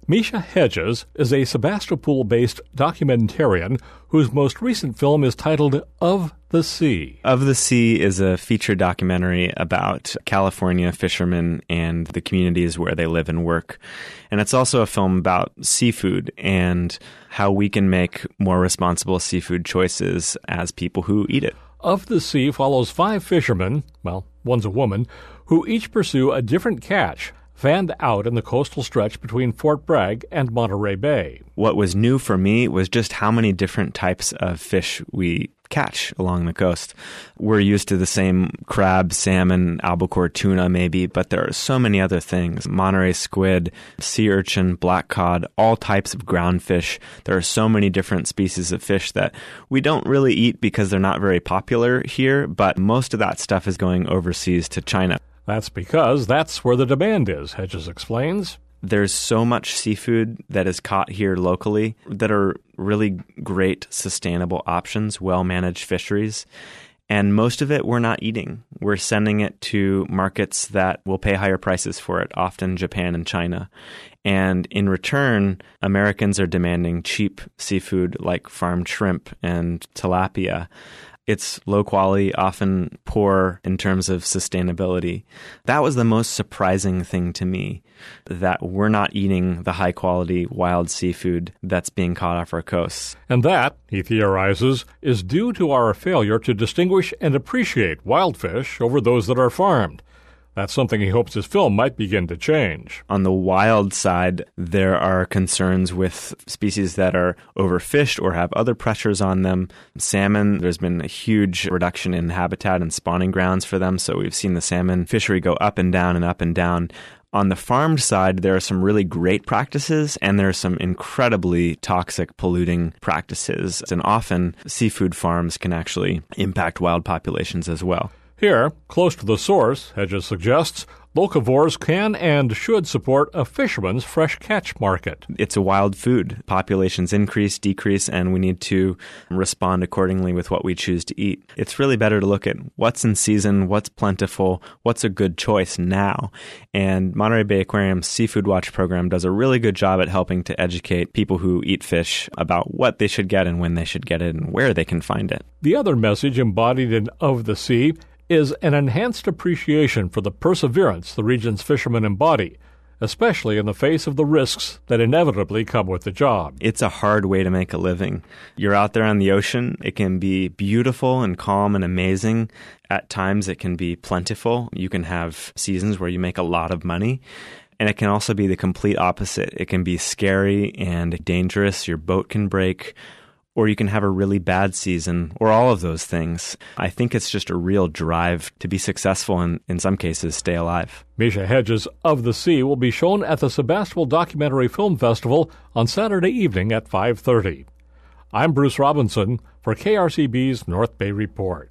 Misha Hedges is a Sebastopol-based documentarian whose most recent film is titled Of the Sea. Of the Sea is a feature documentary about California fishermen and the communities where they live and work. And it's also a film about seafood and how we can make more responsible seafood choices as people who eat it. Of the Sea follows 5 fishermen, well, one's a woman, who each pursue a different catch, fanned out in the coastal stretch between Fort Bragg and Monterey Bay. What was new for me was just how many different types of fish we catch along the coast. We're used to the same crab, salmon, albacore, tuna maybe, but there are so many other things. Monterey squid, sea urchin, black cod, all types of ground fish. There are so many different species of fish that we don't really eat because they're not very popular here, but most of that stuff is going overseas to China. That's because that's where the demand is, Hedges explains. There's so much seafood that is caught here locally that are really great, sustainable options, well-managed fisheries. And most of it we're not eating. We're sending it to markets that will pay higher prices for it, often Japan and China. And in return, Americans are demanding cheap seafood like farmed shrimp and tilapia. It's low quality, often poor in terms of sustainability. That was the most surprising thing to me, that we're not eating the high quality wild seafood that's being caught off our coasts. And that, he theorizes, is due to our failure to distinguish and appreciate wild fish over those that are farmed. That's something he hopes his film might begin to change. On the wild side, there are concerns with species that are overfished or have other pressures on them. Salmon, there's been a huge reduction in habitat and spawning grounds for them, so we've seen the salmon fishery go up and down and up and down. On the farmed side, there are some really great practices, and there are some incredibly toxic, polluting practices. And often, seafood farms can actually impact wild populations as well. Here, close to the source, Hedges suggests, locavores can and should support a fisherman's fresh catch market. It's a wild food. Populations increase, decrease, and we need to respond accordingly with what we choose to eat. It's really better to look at what's in season, what's plentiful, what's a good choice now. And Monterey Bay Aquarium's Seafood Watch program does a really good job at helping to educate people who eat fish about what they should get and when they should get it and where they can find it. The other message embodied in Of the Sea is an enhanced appreciation for the perseverance the region's fishermen embody, especially in the face of the risks that inevitably come with the job. It's a hard way to make a living. You're out there on the ocean. It can be beautiful and calm and amazing. At times, it can be plentiful. You can have seasons where you make a lot of money. And it can also be the complete opposite. It can be scary and dangerous. Your boat can break. Or you can have a really bad season, or all of those things. I think it's just a real drive to be successful and, in some cases, stay alive. Misha Hedges' Of the Sea will be shown at the Sebastopol Documentary Film Festival on Saturday evening at 5:30. I'm Bruce Robinson for KRCB's North Bay Report.